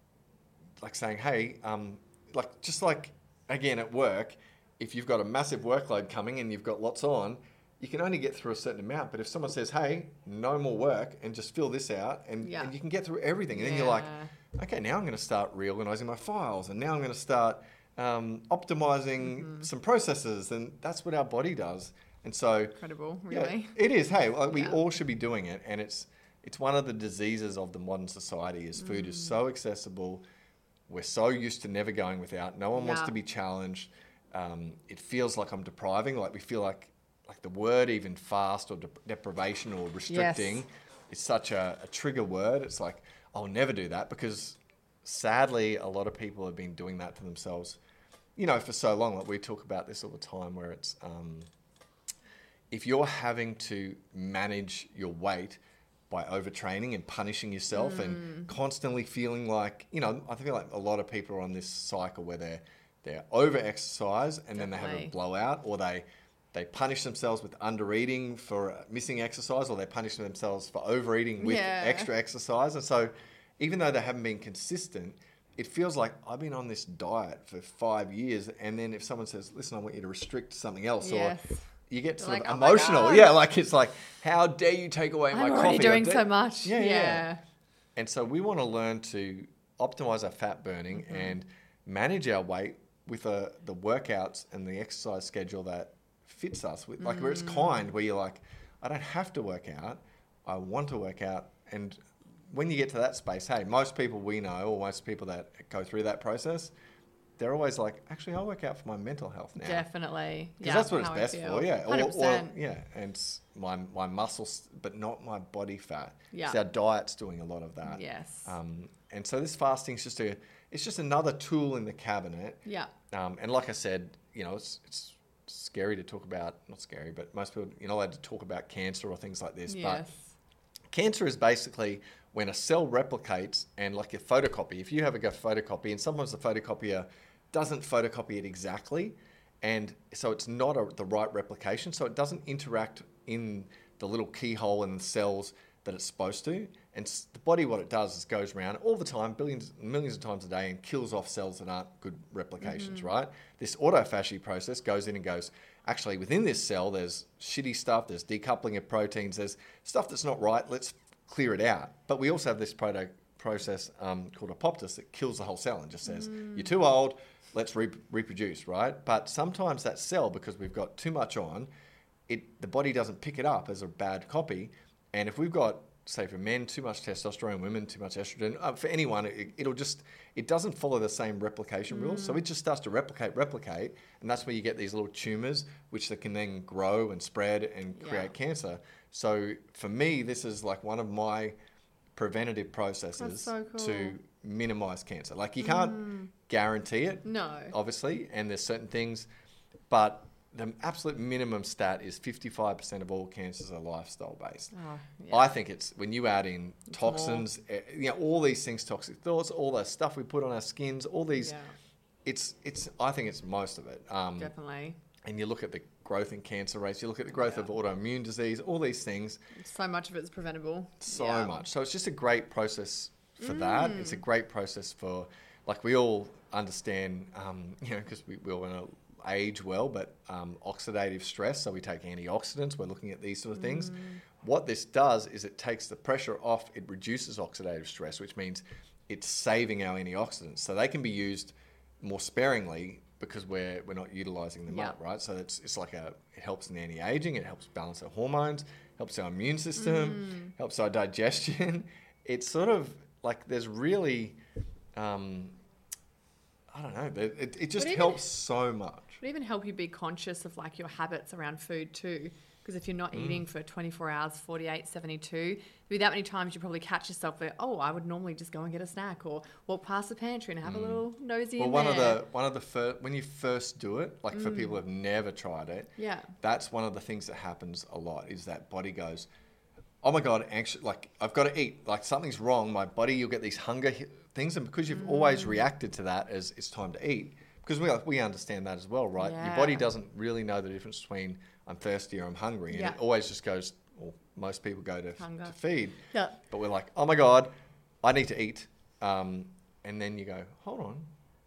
Speaker 1: like saying, hey, um, like just like again at work, if you've got a massive workload coming and you've got lots on, you can only get through a certain amount. But if someone says, hey, no more work and just fill this out, and,
Speaker 2: Yeah.
Speaker 1: and you can get through everything. And then you're like,
Speaker 2: Yeah.
Speaker 1: okay, now I'm going to start reorganizing my files, and now I'm going to start um, optimizing
Speaker 2: Mm-hmm.
Speaker 1: some processes. And that's what our body does. And so,
Speaker 2: Incredible,
Speaker 1: yeah,
Speaker 2: really.
Speaker 1: it is. Hey, like we
Speaker 2: Yeah.
Speaker 1: all should be doing it. And it's, it's one of the diseases of the modern society is food
Speaker 2: Mm.
Speaker 1: is so accessible. We're so used to never going without. No one wants
Speaker 2: Yeah.
Speaker 1: to be challenged. Um, it feels like I'm depriving. Like we feel like, like the word even fast or de- deprivation or restricting
Speaker 2: Yes.
Speaker 1: is such a, a trigger word. It's like I'll never do that because sadly a lot of people have been doing that to themselves, you know, for so long. Like we talk about this all the time, where it's um, if you're having to manage your weight by overtraining and punishing yourself
Speaker 2: Mm.
Speaker 1: and constantly feeling like, you know, I feel like a lot of people are on this cycle where they're they're over exercise and then they have
Speaker 2: Definitely.
Speaker 1: a blowout, or they they punish themselves with under eating for missing exercise, or they punish themselves for overeating with
Speaker 2: Yeah.
Speaker 1: extra exercise. And so even though they haven't been consistent, it feels like I've been on this diet for five years, and then if someone says, listen, I want you to restrict something else,
Speaker 2: Yes.
Speaker 1: or you get
Speaker 2: You're
Speaker 1: sort
Speaker 2: like,
Speaker 1: of
Speaker 2: "Oh my
Speaker 1: emotional.
Speaker 2: God."
Speaker 1: Yeah, like it's like, how dare you take away my
Speaker 2: I'm
Speaker 1: coffee?
Speaker 2: already
Speaker 1: Or
Speaker 2: doing
Speaker 1: dare-
Speaker 2: so much.
Speaker 1: Yeah, yeah.
Speaker 2: Yeah.
Speaker 1: And so we want to learn to optimize our fat burning
Speaker 2: Mm-hmm.
Speaker 1: and manage our weight with a, the workouts and the exercise schedule that fits us. With, like where it's
Speaker 2: Mm.
Speaker 1: kind, where you're like, I don't have to work out. I want to work out. And when you get to that space, hey, most people we know, or most people that go through that process, they're always like, actually, I work out for my mental health now.
Speaker 2: Definitely.
Speaker 1: Because
Speaker 2: Yeah,
Speaker 1: that's what it's
Speaker 2: how I
Speaker 1: best
Speaker 2: feel.
Speaker 1: for, yeah.
Speaker 2: one hundred percent.
Speaker 1: Or, or, yeah, and it's my my muscles, but not my body fat.
Speaker 2: Yeah.
Speaker 1: So our diet's doing a lot of that.
Speaker 2: Yes.
Speaker 1: Um, and so this fasting is just a, it's just another tool in the cabinet.
Speaker 2: Yeah.
Speaker 1: Um, and like I said, you know, it's it's scary to talk about, not scary, but most people, you're not allowed to talk about cancer or things like this.
Speaker 2: Yes.
Speaker 1: But cancer is basically when a cell replicates and like a photocopy, if you have a go photocopy and sometimes the photocopier doesn't photocopy it exactly, and so it's not a, the right replication, so it doesn't interact in the little keyhole in the cells that it's supposed to. And s- the body, what it does is goes around all the time, billions, millions of times a day, and kills off cells that aren't good replications,
Speaker 2: Mm-hmm.
Speaker 1: right? This autophagy process goes in and goes, actually within this cell, there's shitty stuff, there's decoupling of proteins, there's stuff that's not right, let's clear it out. But we also have this proto- process um, called apoptosis that kills the whole cell and just says,
Speaker 2: Mm.
Speaker 1: you're too old, let's re- reproduce, right? But sometimes that cell, because we've got too much on, it the body doesn't pick it up as a bad copy. And if we've got, say for men, too much testosterone, women, too much estrogen, uh, for anyone, it, it'll just, it doesn't follow the same replication rules. So it just starts to replicate, replicate. And that's where you get these little tumors, which they can then grow and spread and create
Speaker 2: Yeah.
Speaker 1: cancer. So for me, this is like one of my preventative processes
Speaker 2: That's so cool.
Speaker 1: to minimize cancer. Like you can't guarantee it,
Speaker 2: No.
Speaker 1: obviously, and there's certain things, but the absolute minimum stat is fifty-five percent of all cancers are lifestyle based.
Speaker 2: Oh, yeah.
Speaker 1: I think it's when you add in toxins, eh, you know, all these things, toxic thoughts, all the stuff we put on our skins, all these,
Speaker 2: Yeah,
Speaker 1: it's, it's, I think it's most of it. Um,
Speaker 2: definitely.
Speaker 1: and you look at the growth in cancer rates, you look at the growth
Speaker 2: Yeah.
Speaker 1: of autoimmune disease, all these things,
Speaker 2: So much of it's preventable.
Speaker 1: so
Speaker 2: Yeah.
Speaker 1: much. So it's just a great process for that. It's a
Speaker 2: Mm.
Speaker 1: great process for, like we all understand, um, you know, because we, we all want to age well, but um, oxidative stress. So we take antioxidants. We're looking at these sort of things.
Speaker 2: Mm.
Speaker 1: What this does is it takes the pressure off. It reduces oxidative stress, which means it's saving our antioxidants. So they can be used more sparingly because we're we're not utilizing them
Speaker 2: Yeah.
Speaker 1: up, right? So it's it's like a it helps in anti-aging. It helps balance our hormones. Helps our immune system. Helps our digestion. It's sort of like there's really. Um, I don't know. It, it, it just
Speaker 2: even-
Speaker 1: helps so much.
Speaker 2: It would even help you be conscious of like your habits around food too. Because if you're not
Speaker 1: Mm.
Speaker 2: eating for twenty-four hours, forty-eight, seventy-two, there'll be that many times you probably catch yourself where, oh, I would normally just go and get a snack or walk past the pantry and have a little nosy
Speaker 1: Mm. Well,
Speaker 2: in
Speaker 1: one
Speaker 2: there.
Speaker 1: of the one of the first when you first do it, like for people who have never tried it,
Speaker 2: Yeah.
Speaker 1: that's one of the things that happens a lot. Is that body goes, oh my god, anxious, like I've got to eat, like something's wrong. My body, you'll get these hunger hi- things, and because you've always reacted to that as it's time to eat, because we like, we understand that as well, right? Your body
Speaker 2: Yeah.
Speaker 1: doesn't really know the difference between I'm thirsty or I'm hungry, and
Speaker 2: Yeah.
Speaker 1: it always just goes. Well, most people go to
Speaker 2: Hunger.
Speaker 1: to feed.
Speaker 2: Yeah.
Speaker 1: But we're like, oh my God, I need to eat. Um, and then you go, hold on,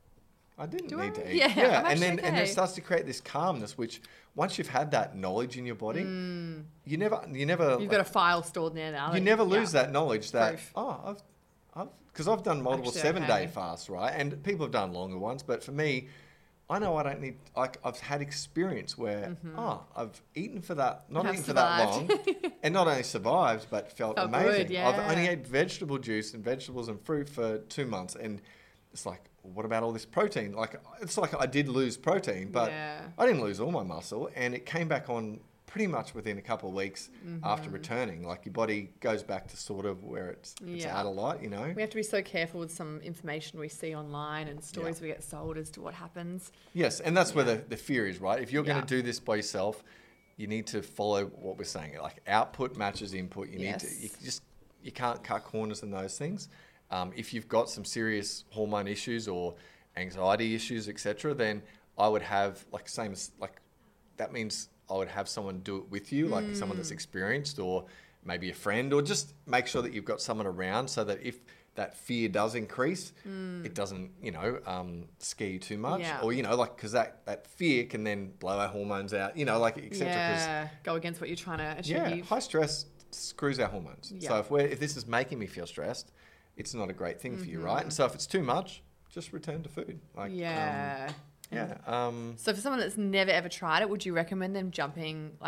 Speaker 1: I didn't
Speaker 2: Do
Speaker 1: need
Speaker 2: I?
Speaker 1: to eat.
Speaker 2: Yeah, I'm
Speaker 1: and
Speaker 2: actually
Speaker 1: then and then it
Speaker 2: okay.
Speaker 1: starts to create this calmness, which once you've had that knowledge in your body, you never, you never,
Speaker 2: Mm. You've got a file stored there now.
Speaker 1: you
Speaker 2: that-
Speaker 1: never lose
Speaker 2: yeah.
Speaker 1: that knowledge that
Speaker 2: Proof.
Speaker 1: oh, I've, I've, because I've done multiple
Speaker 2: Actually,
Speaker 1: seven
Speaker 2: okay.
Speaker 1: day fasts, right? And people have done longer ones, but for me, I know I don't need. Like I've had experience where oh, I've eaten for that, not
Speaker 2: Have
Speaker 1: eaten for that long,
Speaker 2: survived.
Speaker 1: and not only survived but felt,
Speaker 2: Felt
Speaker 1: amazing.
Speaker 2: good,
Speaker 1: I've only
Speaker 2: yeah.
Speaker 1: ate vegetable juice and vegetables and fruit for two months, and it's like, what about all this protein? Like it's like I did lose protein, but
Speaker 2: Yeah.
Speaker 1: I didn't lose all my muscle, and it came back on pretty much within a couple of weeks after
Speaker 2: Mm-hmm.
Speaker 1: returning. Like your body goes back to sort of where it's it's
Speaker 2: Yeah.
Speaker 1: at a lot, you know.
Speaker 2: We have to be so careful with some information we see online and stories we get sold as to what happens.
Speaker 1: Yes, and that's where
Speaker 2: Yeah.
Speaker 1: the, the fear is, right? If you're going
Speaker 2: Yeah.
Speaker 1: to do this by yourself, you need to follow what we're saying. Like output matches input. You need to.
Speaker 2: Yes.
Speaker 1: You just you can't cut corners in those things. Um, if you've got some serious hormone issues or anxiety issues, et cetera, then I would have like same as like that means I would have someone do it with you, like someone that's experienced or maybe a friend, or just make sure that you've got someone around so that if that fear does increase, it doesn't, you know, um, scare you too much,
Speaker 2: Yeah.
Speaker 1: or you know, like because that that fear can then blow our hormones out, you know, like et cetera. 'cause
Speaker 2: Yeah, go against what you're trying to achieve.
Speaker 1: yeah, high stress screws our hormones. So
Speaker 2: Yeah.
Speaker 1: if we're if this is making me feel stressed, it's not a great thing for you, right? And so if it's too much, just return to food. Like um,
Speaker 2: yeah.
Speaker 1: yeah. Um,
Speaker 2: So for someone that's never ever tried it, would you recommend them jumping like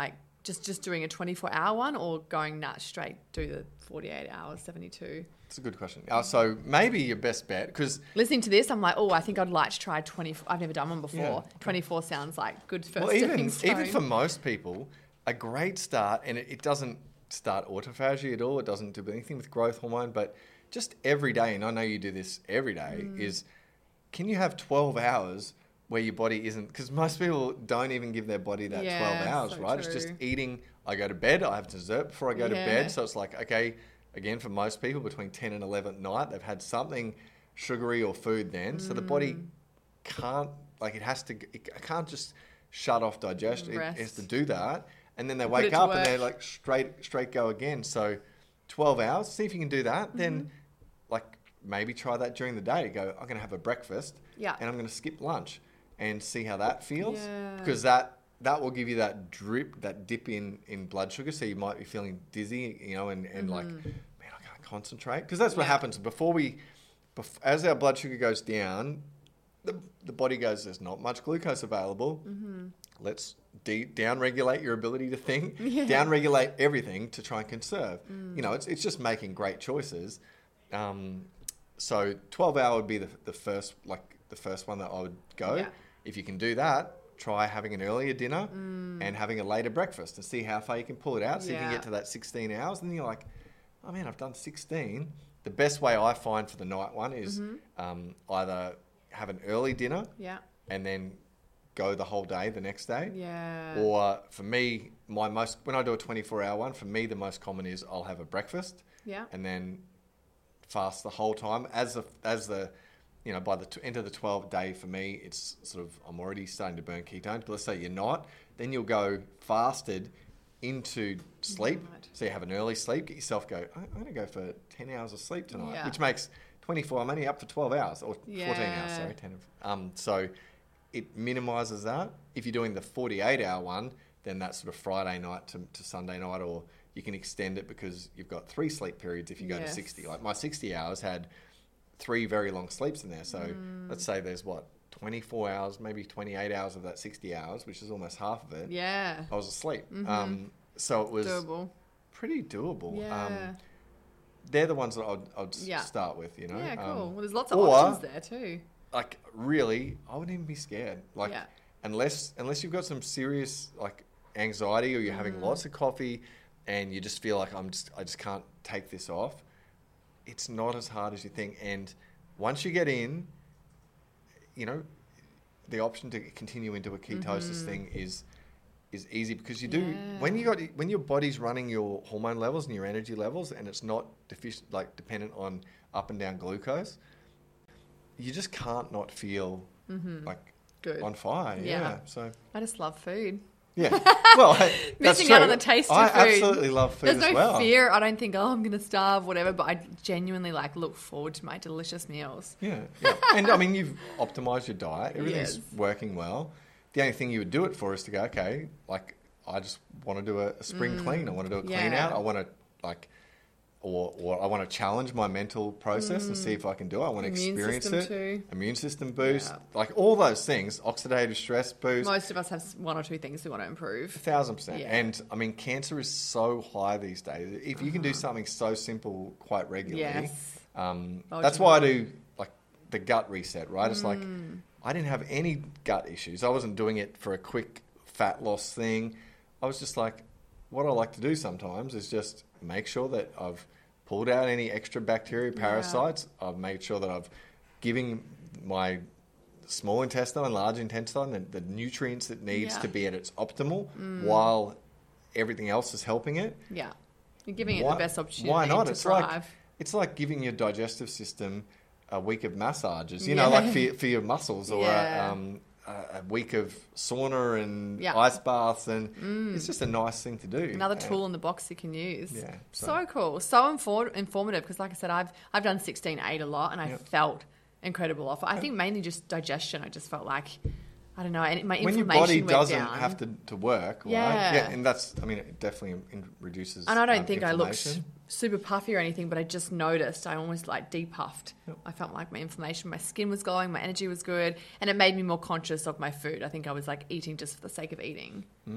Speaker 2: just just doing a twenty-four hour one or going nah, straight do the forty-eight hours, seventy-two?
Speaker 1: It's a good question. Uh, so maybe your best bet, because
Speaker 2: Listening to this, I'm like, oh, I think I'd like to try twenty-four. I've never done one before.
Speaker 1: Yeah, okay.
Speaker 2: twenty-four sounds like good first
Speaker 1: well, even
Speaker 2: stepping stone.
Speaker 1: even for most people, a great start, and it, it doesn't start autophagy at all. It doesn't do anything with growth hormone, but just every day, and I know you do this every day,
Speaker 2: Mm.
Speaker 1: is can you have twelve hours where your body isn't, because most people don't even give their body that
Speaker 2: Yeah,
Speaker 1: twelve hours,
Speaker 2: so
Speaker 1: right? It's just
Speaker 2: true.
Speaker 1: eating. I go to bed, I have dessert before I go to
Speaker 2: Yeah.
Speaker 1: bed. So it's like, okay, again, for most people between ten and eleven at night, they've had something sugary or food then. So the body
Speaker 2: Mm.
Speaker 1: can't, like it has to, it can't just shut off digestion. It has
Speaker 2: Rest.
Speaker 1: to do that. And then they
Speaker 2: Put
Speaker 1: wake
Speaker 2: it to
Speaker 1: up and they're
Speaker 2: work.
Speaker 1: like straight, straight go again. So twelve hours, see if you can do that.
Speaker 2: Mm-hmm.
Speaker 1: Then like maybe try that during the day. Go, I'm going to have a breakfast
Speaker 2: Yeah.
Speaker 1: and I'm going to skip lunch and see how that feels.
Speaker 2: Yeah.
Speaker 1: Because that, that will give you that drip, that dip in, in blood sugar. So you might be feeling dizzy, you know, and, and like, man, I can't concentrate. Because that's what
Speaker 2: Mm-hmm. Yeah.
Speaker 1: happens before we, bef- as our blood sugar goes down, the, the body goes, there's not much glucose available.
Speaker 2: Mm-hmm.
Speaker 1: Let's de- down-regulate your ability to think,
Speaker 2: Yeah.
Speaker 1: down-regulate everything to try and conserve. You know, it's, it's just making great choices. Um, so twelve hour would be the, the first, like the first one that I would go.
Speaker 2: Yeah.
Speaker 1: If you can do that, try having an earlier dinner and having a later breakfast and see how far you can pull it out. So you can
Speaker 2: Mm. Yeah.
Speaker 1: get to that sixteen hours. And then you're like, oh man, I've done sixteen. The best way I find for the night one is
Speaker 2: Mm-hmm.
Speaker 1: um, either have an early dinner
Speaker 2: Yeah.
Speaker 1: and then go the whole day the next day.
Speaker 2: Yeah.
Speaker 1: Or for me, my most, when I do a twenty-four hour one, for me, the most common is I'll have a breakfast
Speaker 2: yeah.
Speaker 1: and then fast the whole time. As the, as the, you know, by the t- end of the twelve day for me, it's sort of, I'm already starting to burn ketones. But let's say you're not, then you'll go fasted into sleep.
Speaker 2: Right.
Speaker 1: So you have an early sleep, get yourself go, I'm going to go for ten hours of sleep tonight,
Speaker 2: Yeah.
Speaker 1: which makes twenty-four, I'm only up for twelve hours or fourteen hours,
Speaker 2: Yeah.
Speaker 1: sorry, ten. Um, so it minimizes that. If you're doing the forty-eight hour one, then that's sort of Friday night to, to Sunday night, or you can extend it because you've got three sleep periods if you go to
Speaker 2: Yes.
Speaker 1: sixty. Like my sixty hours had three very long sleeps in there. So
Speaker 2: Mm.
Speaker 1: let's say there's what, twenty-four hours, maybe twenty-eight hours of that sixty hours, which is almost half of it.
Speaker 2: Yeah.
Speaker 1: I was asleep.
Speaker 2: Mhm.
Speaker 1: Um, so it was
Speaker 2: Doable.
Speaker 1: pretty doable.
Speaker 2: Yeah.
Speaker 1: Um, they're the ones that I'd, I'd s-
Speaker 2: Yeah.
Speaker 1: start with, you know.
Speaker 2: Yeah, cool.
Speaker 1: Um,
Speaker 2: well, there's lots of
Speaker 1: or-
Speaker 2: options there too.
Speaker 1: like really, I wouldn't even be scared. Like
Speaker 2: Yeah.
Speaker 1: unless unless you've got some serious like anxiety or you're having
Speaker 2: Mm.
Speaker 1: lots of coffee and you just feel like I'm just I just can't take this off. It's not as hard as you think. And once you get in, you know, the option to continue into a ketosis
Speaker 2: Mhm.
Speaker 1: thing is is easy because you do
Speaker 2: Yeah.
Speaker 1: when you got when your body's running your hormone levels and your energy levels and it's not deficient like dependent on up and down glucose, you just can't not feel
Speaker 2: Mm-hmm.
Speaker 1: like
Speaker 2: Good.
Speaker 1: on fire. Yeah.
Speaker 2: Yeah.
Speaker 1: So
Speaker 2: I just love food.
Speaker 1: yeah. Well, hey, that's
Speaker 2: Missing out on
Speaker 1: true.
Speaker 2: the taste of
Speaker 1: I
Speaker 2: food.
Speaker 1: absolutely love food
Speaker 2: There's
Speaker 1: as
Speaker 2: no
Speaker 1: well.
Speaker 2: fear. I don't think, oh, I'm going to starve, whatever, but I genuinely like look forward to my delicious meals.
Speaker 1: Yeah, yeah. And I mean, you've optimized your diet. Everything's
Speaker 2: Yes.
Speaker 1: working well. The only thing you would do it for is to go, okay, like I just want to do a, a spring clean. I want to do a clean
Speaker 2: Mm. yeah.
Speaker 1: out. I want to like, or or I want to challenge my mental process and see if I can do it. I want to
Speaker 2: Immune
Speaker 1: experience
Speaker 2: system
Speaker 1: it.
Speaker 2: too.
Speaker 1: Immune system boost,
Speaker 2: Yeah.
Speaker 1: like all those things. Oxidative stress boost.
Speaker 2: Most of us have one or two things we want to improve.
Speaker 1: A thousand percent.
Speaker 2: Yeah.
Speaker 1: And I mean, cancer is so high these days. If you can do something so simple quite regularly,
Speaker 2: Yes.
Speaker 1: um,
Speaker 2: Bulging
Speaker 1: that's why I
Speaker 2: out.
Speaker 1: do like the gut reset, right? It's like
Speaker 2: Mm.
Speaker 1: I didn't have any gut issues. I wasn't doing it for a quick fat loss thing. I was just like, what I like to do sometimes is just make sure that I've pulled out any extra bacteria, parasites. I've made sure that I've given my small intestine and large intestine the, the nutrients it needs
Speaker 2: Yeah.
Speaker 1: to be at its optimal while everything else is helping it.
Speaker 2: Yeah. You're giving it
Speaker 1: Why-
Speaker 2: the best opportunity
Speaker 1: why not?
Speaker 2: to
Speaker 1: It's
Speaker 2: thrive.
Speaker 1: like it's like giving your digestive system a week of massages, you know,
Speaker 2: Yeah.
Speaker 1: like for your, for your muscles, or
Speaker 2: Yeah.
Speaker 1: a, um, a a week of sauna and
Speaker 2: Yeah.
Speaker 1: ice baths, and it's just a nice thing to do.
Speaker 2: Another
Speaker 1: Uh,
Speaker 2: tool in the box you can use.
Speaker 1: Yeah,
Speaker 2: So,
Speaker 1: so-
Speaker 2: cool. So infor- informative because, like I said, I've I've done sixteen eight a lot and I
Speaker 1: Yep.
Speaker 2: felt incredible off it. I think mainly just digestion. I just felt like, I don't know, and my
Speaker 1: when your
Speaker 2: inflammation
Speaker 1: body
Speaker 2: went
Speaker 1: doesn't
Speaker 2: down.
Speaker 1: have to, to work, right?
Speaker 2: Yeah.
Speaker 1: Yeah, and that's, I mean, it definitely in, reduces.
Speaker 2: And I don't
Speaker 1: um,
Speaker 2: think I looked
Speaker 1: inflammation.
Speaker 2: super puffy or anything, but I just noticed I almost like depuffed.
Speaker 1: Yep.
Speaker 2: I felt like my inflammation, my skin was glowing, my energy was good, and it made me more conscious of my food. I think I was like eating just for the sake of eating. Because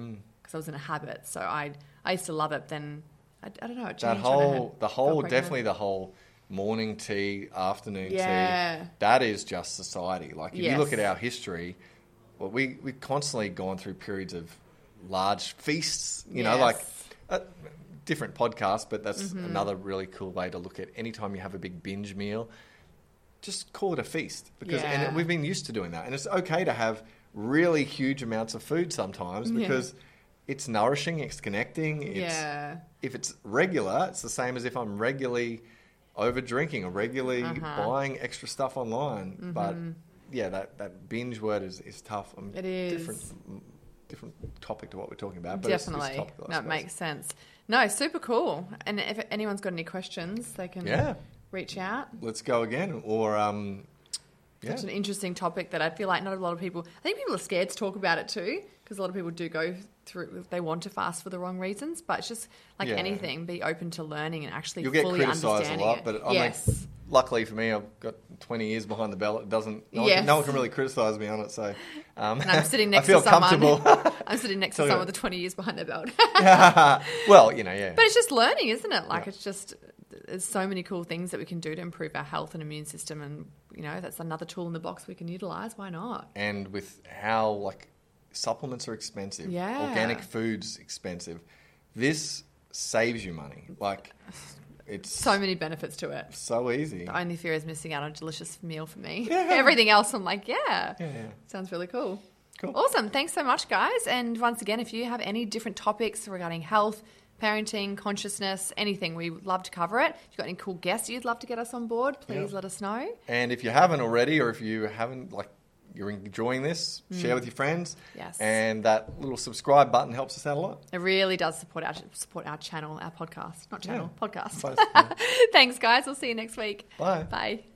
Speaker 2: because I was in a habit. So I I used to love it. Then I, I don't know. It
Speaker 1: That
Speaker 2: changed when I
Speaker 1: whole,
Speaker 2: had-
Speaker 1: the
Speaker 2: got
Speaker 1: whole,
Speaker 2: pregnant.
Speaker 1: definitely the whole morning tea, afternoon
Speaker 2: Yeah.
Speaker 1: tea, that is just society. Like, if
Speaker 2: Yes.
Speaker 1: you look at our history, well, we, we've constantly gone through periods of large feasts, you know, like
Speaker 2: Yes.
Speaker 1: a different podcast, but that's
Speaker 2: Mm-hmm.
Speaker 1: another really cool way to look at any time you have a big binge meal, just call it a feast. Because
Speaker 2: Yeah.
Speaker 1: and we've been used to doing that. And it's okay to have really huge amounts of food sometimes
Speaker 2: Yeah.
Speaker 1: because it's nourishing, it's connecting, it's
Speaker 2: Yeah.
Speaker 1: if it's regular, it's the same as if I'm regularly over drinking or regularly
Speaker 2: Uh-huh.
Speaker 1: buying extra stuff online. But yeah, that, that binge word is, is tough. Um,
Speaker 2: It is.
Speaker 1: different different topic to what we're talking about. But it's-
Speaker 2: Definitely.
Speaker 1: it's topical, I
Speaker 2: That
Speaker 1: suppose.
Speaker 2: makes sense. No, super cool. And if anyone's got any questions, they can
Speaker 1: Yeah.
Speaker 2: reach out.
Speaker 1: Let's go again. Or um, yeah,
Speaker 2: Such an interesting topic that I feel like not a lot of people, I think people are scared to talk about it too, because a lot of people do go through, they want to fast for the wrong reasons, but it's just like
Speaker 1: Yeah.
Speaker 2: anything, be open to learning and actually
Speaker 1: you'll get
Speaker 2: fully
Speaker 1: criticised a
Speaker 2: understanding
Speaker 1: lot,
Speaker 2: it.
Speaker 1: but I
Speaker 2: yes.
Speaker 1: mean, luckily for me, I've got twenty years behind the belt. It doesn't. No, one,
Speaker 2: Yes.
Speaker 1: can, no one can really criticise me on it. So um,
Speaker 2: And I'm sitting
Speaker 1: I
Speaker 2: next
Speaker 1: feel
Speaker 2: to someone.
Speaker 1: comfortable.
Speaker 2: I'm sitting next to
Speaker 1: Tell you
Speaker 2: someone
Speaker 1: what.
Speaker 2: with twenty years behind their belt.
Speaker 1: Well, you know, yeah.
Speaker 2: But it's just learning, isn't it? Like
Speaker 1: Yeah.
Speaker 2: it's just there's so many cool things that we can do to improve our health and immune system, and you know that's another tool in the box we can utilize. Why not?
Speaker 1: And with how like supplements are expensive,
Speaker 2: Yeah.
Speaker 1: organic foods expensive, this saves you money. Like it's
Speaker 2: So many benefits to it.
Speaker 1: so easy.
Speaker 2: The only fear is missing out on a delicious meal for me.
Speaker 1: Yeah.
Speaker 2: Everything else, I'm like, yeah,
Speaker 1: Yeah, yeah.
Speaker 2: sounds really cool.
Speaker 1: Cool.
Speaker 2: Awesome. Thanks so much, guys. And once again, if you have any different topics regarding health, parenting, consciousness, anything, we would love to cover it. If you've got any cool guests you'd love to get us on board, please
Speaker 1: Yeah.
Speaker 2: let us know.
Speaker 1: And if you haven't already, or if you haven't, like, you're enjoying this, share with your friends.
Speaker 2: Yes.
Speaker 1: And that little subscribe button helps us out a lot.
Speaker 2: It really does support our support our channel, our podcast, not channel,
Speaker 1: Yeah.
Speaker 2: podcast.
Speaker 1: Both, yeah.
Speaker 2: Thanks, guys. We'll see you next week.
Speaker 1: Bye.
Speaker 2: Bye.